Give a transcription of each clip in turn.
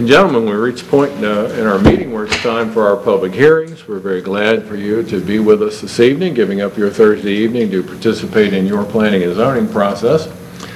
and gentlemen, we reached a point in our meeting where it's time for our public hearings. We're very glad for you to be with us this evening, giving up your Thursday evening to participate in your planning and zoning process.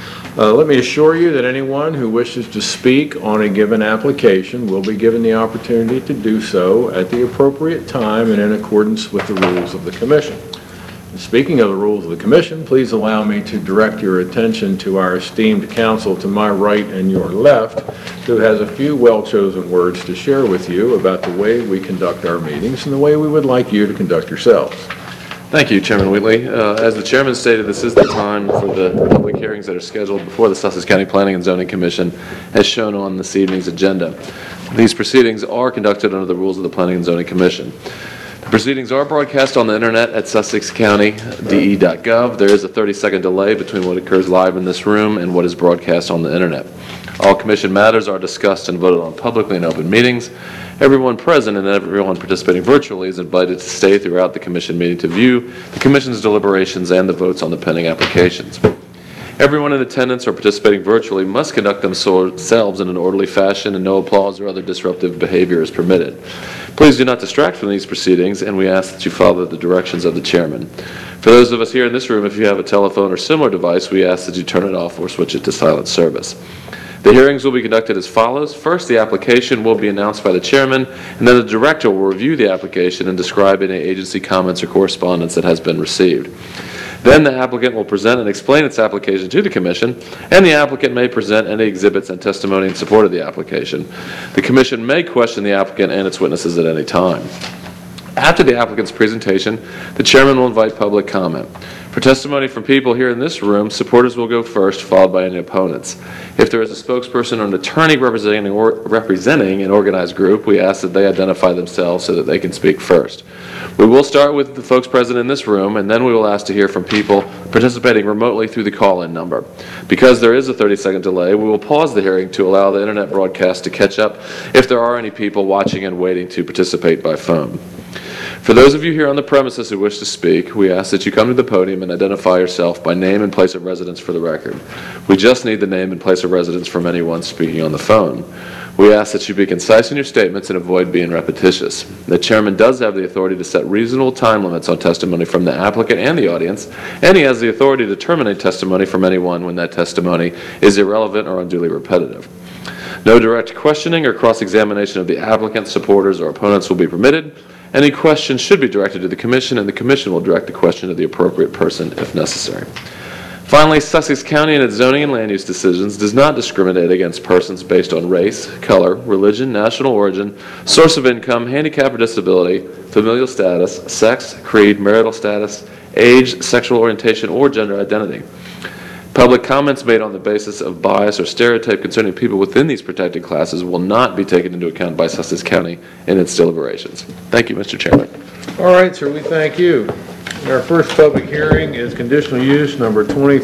Let me assure you that anyone who wishes to speak on a given application will be given the opportunity to do so at the appropriate time and in accordance with the rules of the Commission. Speaking of the rules of the Commission, please allow me to direct your attention to our esteemed counsel to my right and your left, who has a few well-chosen words to share with you about the way we conduct our meetings and the way we would like you to conduct yourselves. Thank you, Chairman Wheatley. As the Chairman stated, this is the time for the public hearings that are scheduled before the Sussex County Planning and Zoning Commission, as shown on this evening's agenda. These proceedings are conducted under the rules of the Planning and Zoning Commission. The proceedings are broadcast on the internet at sussexcountyde.gov. There is a 30-second delay between what occurs live in this room and what is broadcast on the internet. All Commission matters are discussed and voted on publicly in open meetings. Everyone present and everyone participating virtually is invited to stay throughout the Commission meeting to view the Commission's deliberations and the votes on the pending applications. Everyone in attendance or participating virtually must conduct themselves in an orderly fashion, and no applause or other disruptive behavior is permitted. Please do not distract from these proceedings, and we ask that you follow the directions of the Chairman. For those of us here in this room, if you have a telephone or similar device, we ask that you turn it off or switch it to silent service. The hearings will be conducted as follows. First, the application will be announced by the Chairman, and then the Director will review the application and describe any agency comments or correspondence that has been received. Then the applicant will present and explain its application to the Commission, and the applicant may present any exhibits and testimony in support of the application. The Commission may question the applicant and its witnesses at any time. After the applicant's presentation, the Chairman will invite public comment. For testimony from people here in this room, supporters will go first, followed by any opponents. If there is a spokesperson or an attorney representing an organized group, we ask that they identify themselves so that they can speak first. We will start with the folks present in this room, and then we will ask to hear from people participating remotely through the call-in number. Because there is a 30-second delay, we will pause the hearing to allow the internet broadcast to catch up if there are any people watching and waiting to participate by phone. For those of you here on the premises who wish to speak, we ask that you come to the podium and identify yourself by name and place of residence for the record. We just need the name and place of residence from anyone speaking on the phone. We ask that you be concise in your statements and avoid being repetitious. The Chairman does have the authority to set reasonable time limits on testimony from the applicant and the audience, and he has the authority to terminate testimony from anyone when that testimony is irrelevant or unduly repetitive. No direct questioning or cross-examination of the applicant, supporters, or opponents will be permitted. Any questions should be directed to the Commission, and the Commission will direct the question to the appropriate person if necessary. Finally, Sussex County in its zoning and land use decisions does not discriminate against persons based on race, color, religion, national origin, source of income, handicap or disability, familial status, sex, creed, marital status, age, sexual orientation, or gender identity. Public comments made on the basis of bias or stereotype concerning people within these protected classes will not be taken into account by Sussex County in its deliberations. Thank you, Mr. Chairman. All right, sir, we thank you. Our first public hearing is conditional use number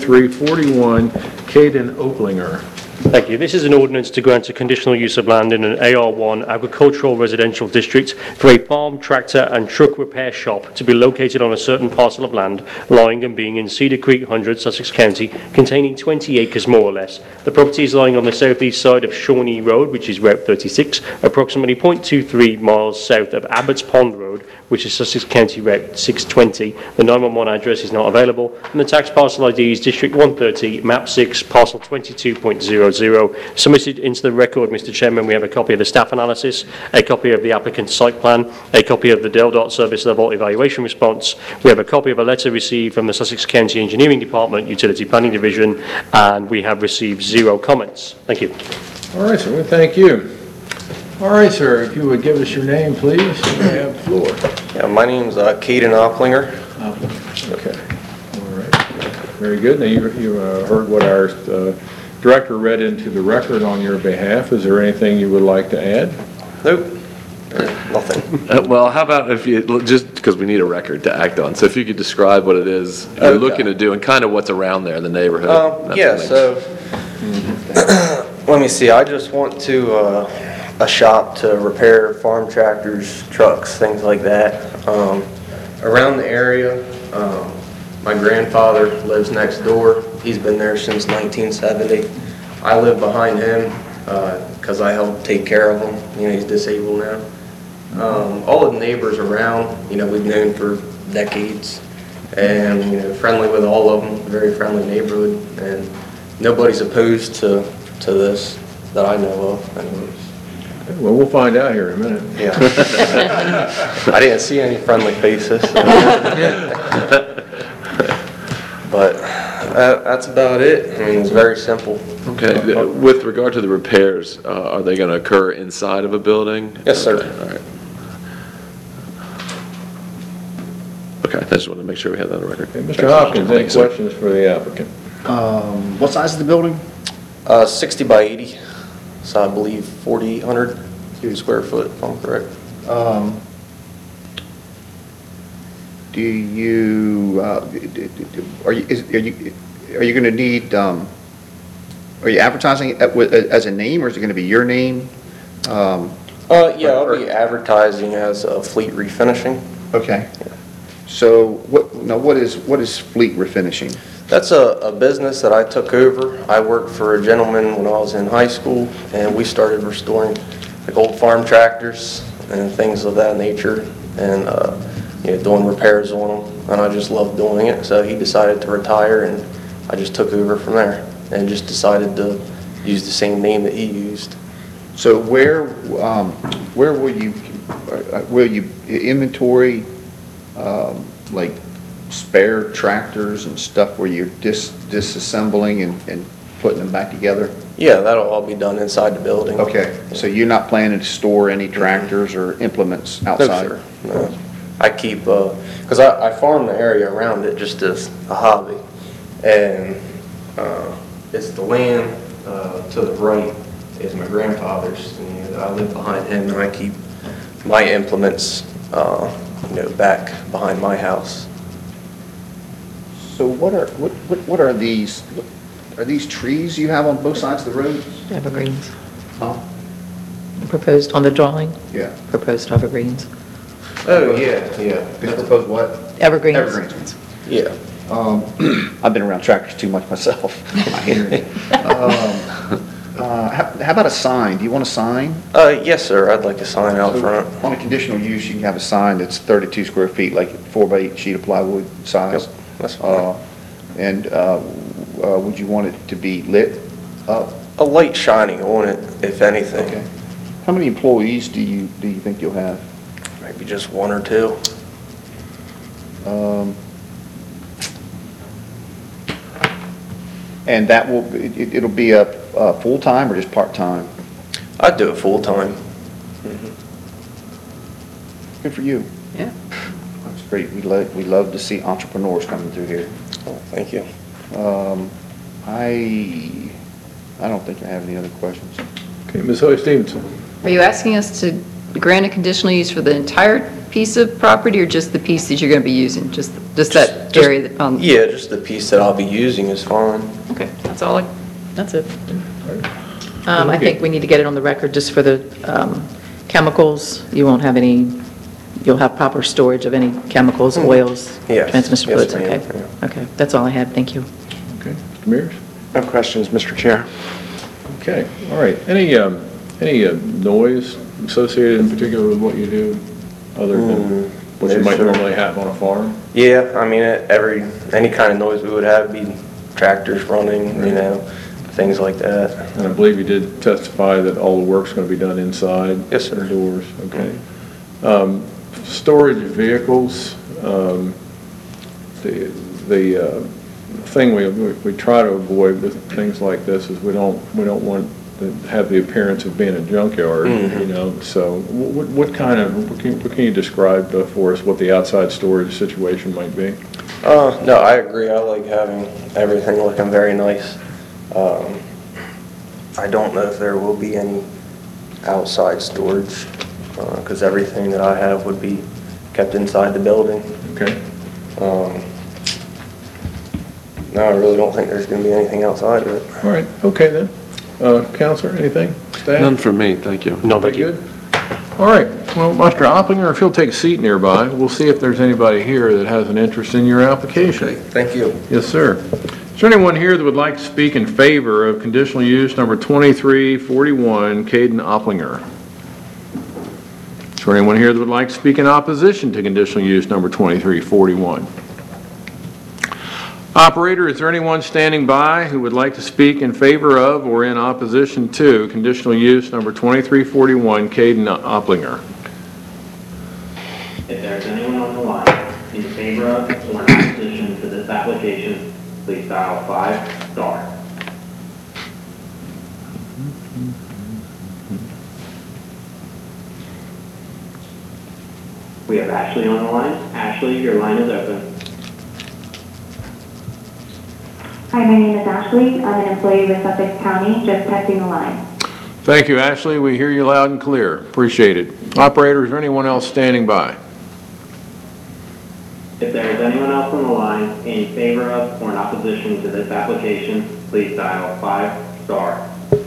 2341, Caden Oaklinger. Thank you. This is an ordinance to grant a conditional use of land in an AR1 agricultural residential district for a farm, tractor and truck repair shop to be located on a certain parcel of land lying and being in Cedar Creek 100, Sussex County, containing 20 acres more or less. The property is lying on the southeast side of Shawnee Road, which is Route 36, approximately 0.23 miles south of Abbots Pond Road, which is Sussex County Route 620. The 911 address is not available, and the tax parcel ID is District 130, Map 6, Parcel 22.00. Submitted into the record, Mr. Chairman, we have a copy of the staff analysis, a copy of the applicant's site plan, a copy of the DELDOT service level evaluation response. We have a copy of a letter received from the Sussex County Engineering Department, Utility Planning Division, and we have received 0 comments. Thank you. All right, sir, well, thank you. All right, sir, if you would give us your name, please. You have the floor. Yeah, my name's Caden Oaklinger. Okay. All right. Very good. Now, you heard what our director read into the record on your behalf. Is there anything you would like to add? Nope. Nothing. Well, how about if you, just because we need a record to act on, so if you could describe what it is you're looking to do and kind of what's around there in the neighborhood. Yeah, so let me see. I just want to a shop to repair farm tractors, trucks, things like that. Around the area, my grandfather lives next door. He's been there since 1970. I live behind him. because I help take care of him. You know, he's disabled now. All the neighbors around, you know, we've known for decades, and, you know, friendly with all of them, very friendly neighborhood, and nobody's opposed to this that I know of. Anyways. Well, we'll find out here in a minute. Yeah. I didn't see any friendly faces. But that's about it. I mean, it's very simple. Okay, with regard to the repairs, are they going to occur inside of a building? Yes, sir. Okay, all right. Okay, I just wanted to make sure we had that on the record. Okay, Mr. Hopkins, any questions for the applicant? What size is the building? 60 by 80, so I believe 4,800 square foot, if I'm correct. Do you, are you going to need, are you advertising it as a name, or is it going to be your name? Yeah, I'll be advertising as Fleet Refinishing. Okay. So what is Fleet Refinishing? That's a business that I took over. I worked for a gentleman when I was in high school, and we started restoring like old farm tractors and things of that nature, and you know, doing repairs on them. And I just loved doing it, so he decided to retire, and I just took over from there, and just decided to use the same name that he used. So where will you inventory like spare tractors and stuff where you're disassembling and putting them back together? Yeah, that'll all be done inside the building. Okay, so you're not planning to store any tractors or implements outside? No, sir. No. I keep, because I farm the area around it just as a hobby. And it's the land to the right is my grandfather's. And, you know, I live behind him, and I keep my implements, you know, back behind my house. So what are these? Are these trees you have on both sides of the road? Evergreens. Huh? Proposed on the drawing, Yeah. proposed evergreens. Oh, yeah. They propose what? Evergreens. Evergreens. Yeah. I've been around tractors too much myself. I hear it. How about a sign? Do you want a sign? Yes, sir. I'd like a sign out front. On a conditional use, you can have a sign that's 32 square feet, like 4x8 sheet of plywood size. Yep, that's fine. And would you want it to be lit up? A light shining on it, if anything. Okay. How many employees do you think you'll have? Maybe just one or two. And that will, it'll be a full-time or just part-time? I'd do it full-time. Good for you. Yeah. That's great. We love to see entrepreneurs coming through here. Oh, thank you. I don't think I have any other questions. Okay, Ms. Hoy Stevenson. Are you asking us to grant a conditional use for the entire piece of property, or just the piece that you're going to be using? Just that area that, Yeah, just the piece that I'll be using is fine. okay, that's it. I think we need to get it on the record just for the chemicals. You won't have any, you'll have proper storage of any chemicals, oils, Yes. transmission Yes, fluids, ma'am. okay? Yeah. Okay, that's all I had, thank you. Okay, Mr. Mears? No questions, Mr. Chair. Okay, all right. Any noise associated in particular with what you do, other than what you no, might sir. normally have on a farm? Yeah, I mean, any kind of noise we would have, be tractors running, you know, things like that. And I believe you did testify that all the work's going to be done inside? Yes, sir. Indoors, okay. Storage of vehicles, the thing we try to avoid with things like this is we don't want to have the appearance of being a junkyard, you know, so what can you describe for us what the outside storage situation might be? No, I agree. I like having everything looking very nice. I don't know if there will be any outside storage, because everything that I have would be kept inside the building. Okay. No, I really don't think there's going to be anything outside of it. All right, okay then. Counselor, anything? Staff? None from me, thank you. No, thank Pretty you. good? All right, well, Mr. Opplinger, if you'll take a seat nearby, we'll see if there's anybody here that has an interest in your application. Thank you. Yes, sir. Is there anyone here that would like to speak in favor of conditional use number 2341, Caden Opplinger? Is there anyone here that would like to speak in opposition to conditional use number 2341? Operator, is there anyone standing by who would like to speak in favor of or in opposition to conditional use number 2341, Caden Opplinger? If there is anyone on the line in favor of or in opposition to this application, please dial 5*. We have Ashley on the line. Ashley, your line is open. Hi, my name is Ashley. I'm an employee with Suffolk County, just testing the line. Thank you, Ashley. We hear you loud and clear. Appreciate it. Operator, is there anyone else standing by? If there is anyone else on the line in favor of or in opposition to this application, please dial 5*.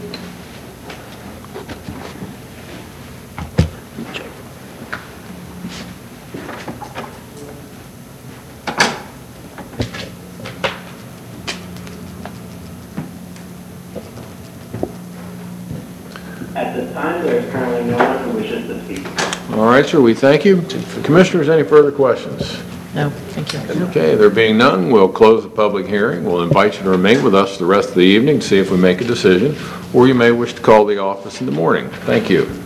At this time, there is currently no one who wishes to speak. All right, sir, we thank you. Commissioners, any further questions? No, thank you. Okay, there being none, we'll close the public hearing. We'll invite you to remain with us the rest of the evening to see if we make a decision, or you may wish to call the office in the morning. Thank you.